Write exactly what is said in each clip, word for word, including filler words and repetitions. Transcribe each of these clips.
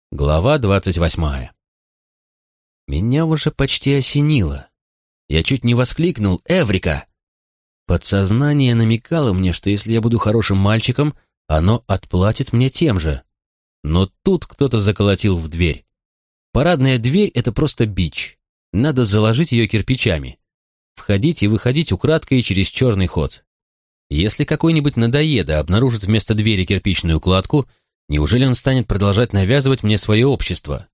Глава двадцать восьмая. Меня уже почти осенило. Я чуть не воскликнул «Эврика!». Подсознание намекало мне, что если я буду хорошим мальчиком, оно отплатит мне тем же. Но тут кто-то заколотил в дверь. Парадная дверь — это просто бич. Надо заложить ее кирпичами. Входить и выходить украдкой через черный ход. Если какой-нибудь надоеда обнаружит вместо двери кирпичную кладку, неужели он станет продолжать навязывать мне свое общество?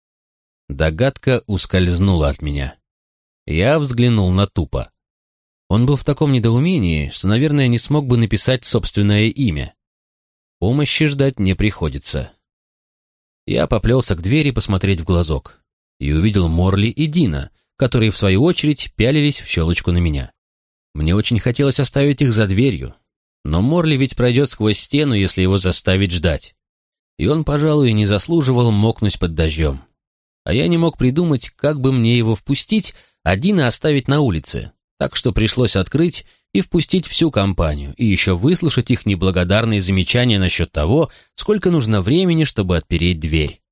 Догадка ускользнула от меня. Я взглянул на Тупа. Он был в таком недоумении, что, наверное, не смог бы написать собственное имя. Помощи ждать не приходится. Я поплелся к двери посмотреть в глазок и увидел Морли и Дина, которые, в свою очередь, пялились в щелочку на меня. Мне очень хотелось оставить их за дверью, но Морли ведь пройдет сквозь стену, если его заставить ждать. И он, пожалуй, не заслуживал мокнуть под дождем. А я не мог придумать, как бы мне его впустить, а Дина оставить на улице, так что пришлось открыть и впустить всю компанию, и еще выслушать их неблагодарные замечания насчет того, сколько нужно времени, чтобы отпереть дверь.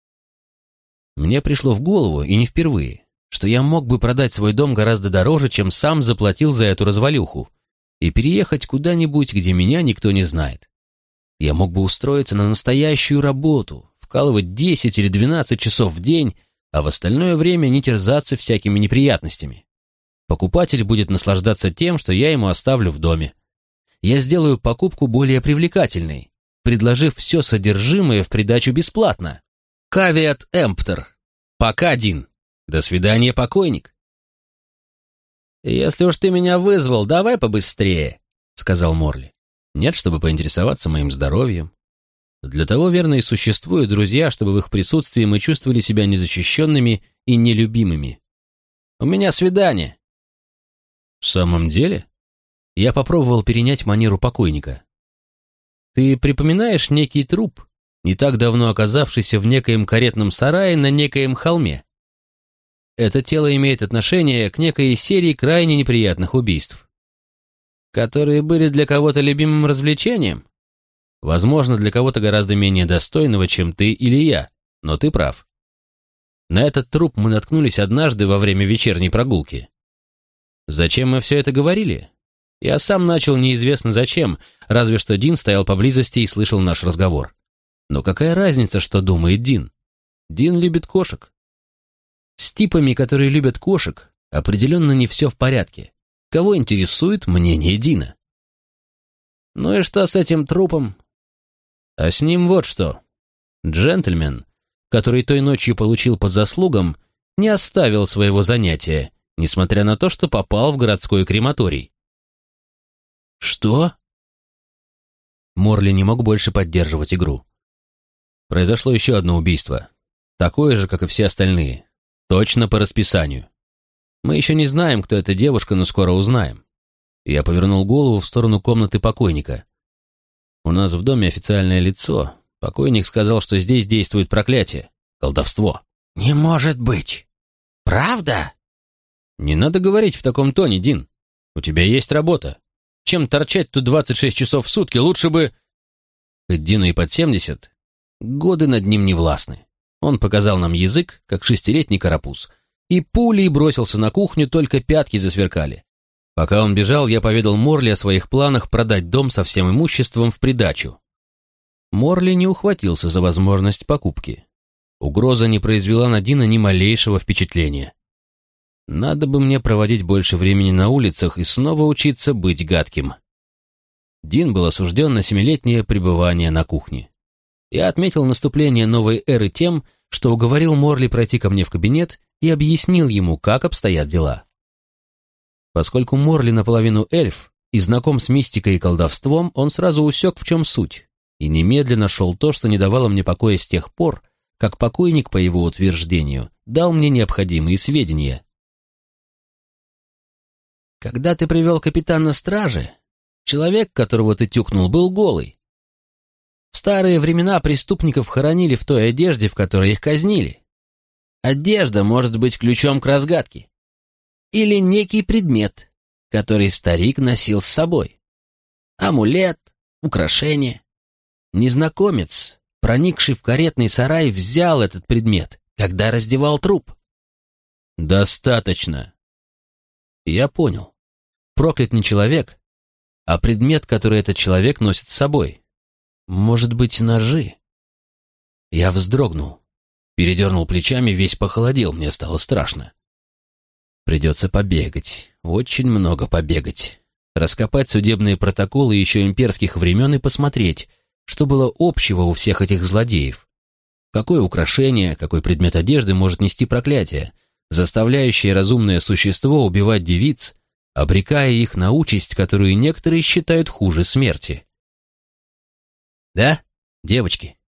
Мне пришло в голову, и не впервые, что я мог бы продать свой дом гораздо дороже, чем сам заплатил за эту развалюху, и переехать куда-нибудь, где меня никто не знает. Я мог бы устроиться на настоящую работу, вкалывать десять или двенадцать часов в день, а в остальное время не терзаться всякими неприятностями. Покупатель будет наслаждаться тем, что я ему оставлю в доме. Я сделаю покупку более привлекательной, предложив все содержимое в придачу бесплатно. Кавиат эмптер. Пока, Дин. До свидания, покойник. «Если уж ты меня вызвал, давай побыстрее», — сказал Морли. «Нет, чтобы поинтересоваться моим здоровьем. Для того, верно, и существуют друзья, чтобы в их присутствии мы чувствовали себя незащищенными и нелюбимыми. У меня свидание». «В самом деле?» Я попробовал перенять манеру покойника. «Ты припоминаешь некий труп, не так давно оказавшийся в некоем каретном сарае на некоем холме? Это тело имеет отношение к некой серии крайне неприятных убийств, которые были для кого-то любимым развлечением. Возможно, для кого-то гораздо менее достойного, чем ты или я, но ты прав. На этот труп мы наткнулись однажды во время вечерней прогулки. Зачем мы все это говорили? Я сам начал неизвестно зачем, разве что Дин стоял поблизости и слышал наш разговор. Но какая разница, что думает Дин? Дин любит кошек. С типами, которые любят кошек, определенно не все в порядке. Кого интересует мнение Дина? Ну и что с этим трупом? А с ним вот что. Джентльмен, который той ночью получил по заслугам, не оставил своего занятия, несмотря на то, что попал в городской крематорий. Что? Морли не мог больше поддерживать игру. Произошло еще одно убийство. Такое же, как и все остальные. Точно по расписанию. Мы еще не знаем, кто эта девушка, но скоро узнаем. Я повернул голову в сторону комнаты покойника. У нас в доме официальное лицо. Покойник сказал, что здесь действует проклятие, колдовство. «Не может быть! Правда?» «Не надо говорить в таком тоне, Дин. У тебя есть работа. Чем торчать тут двадцать шесть часов в сутки, лучше бы...» Хоть Дину и под семьдесят, годы над ним не властны. Он показал нам язык, как шестилетний карапуз, и пулей бросился на кухню, только пятки засверкали. Пока он бежал, я поведал Морли о своих планах продать дом со всем имуществом в придачу. Морли не ухватился за возможность покупки. Угроза не произвела на Дина ни малейшего впечатления. Надо бы мне проводить больше времени на улицах и снова учиться быть гадким. Дин был осужден на семилетнее пребывание на кухне. Я отметил наступление новой эры тем, что уговорил Морли пройти ко мне в кабинет и объяснил ему, как обстоят дела. Поскольку Морли наполовину эльф и знаком с мистикой и колдовством, он сразу усек, в чем суть, и немедленно шел то, что не давало мне покоя с тех пор, как покойник, по его утверждению, дал мне необходимые сведения. «Когда ты привел капитана стражи, человек, которого ты тюкнул, был голый. В старые времена преступников хоронили в той одежде, в которой их казнили. Одежда может быть ключом к разгадке. Или некий предмет, который старик носил с собой. Амулет, украшение. Незнакомец, проникший в каретный сарай, взял этот предмет, когда раздевал труп. Достаточно. Я понял. Проклят не человек, а предмет, который этот человек носит с собой. Может быть, ножи? Я вздрогнул, передернул плечами, весь похолодел, мне стало страшно. Придется побегать, очень много побегать. Раскопать судебные протоколы еще имперских времен и посмотреть, что было общего у всех этих злодеев. Какое украшение, какой предмет одежды может нести проклятие, заставляющее разумное существо убивать девиц, обрекая их на участь, которую некоторые считают хуже смерти. Да, девочки,